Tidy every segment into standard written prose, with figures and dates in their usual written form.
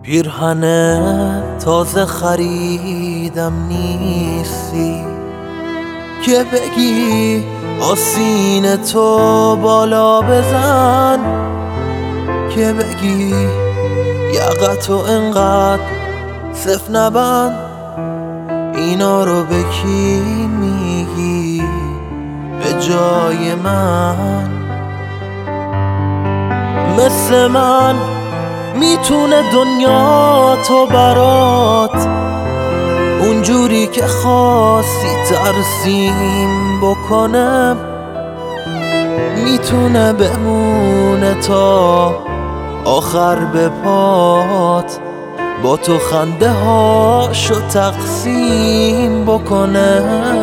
پیرهن تازه خریدم نیستی که بگی آستین تو بالا بزن، که بگی یقتو انقدر صف نبند. اینا رو به کی میگی به جای من؟ مثل من میتونه دنیا تو برات اونجوری که خواستی ترسیم بکنه، میتونه بمونه تا آخر به پات، با تو خنده هاشو تقسیم بکنه.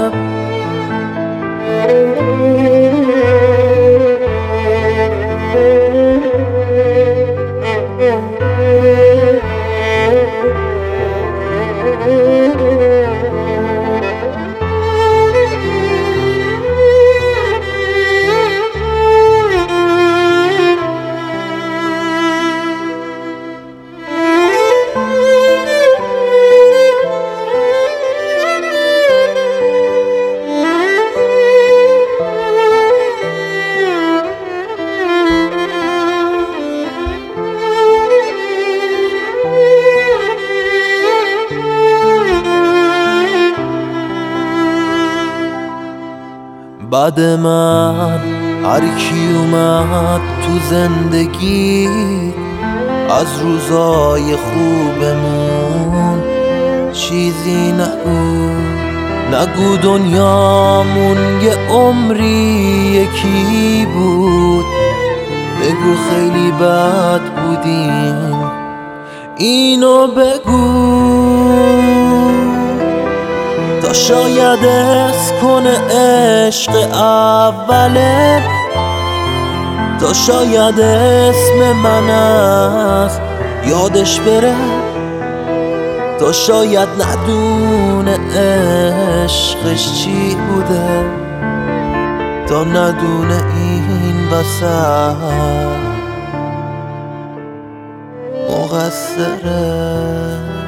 بعد من هر کی اومد تو زندگی از روزای خوبمون چیزی نگو دنیامون یه عمری یکی بود، بگو خیلی بد بودیم اینو بگو، تا شاید حس کنه عشق اوله، تا شاید اسم من از یادش بره، تا شاید ندونه عشقش چی بوده، تا ندونه این وسط مقصره.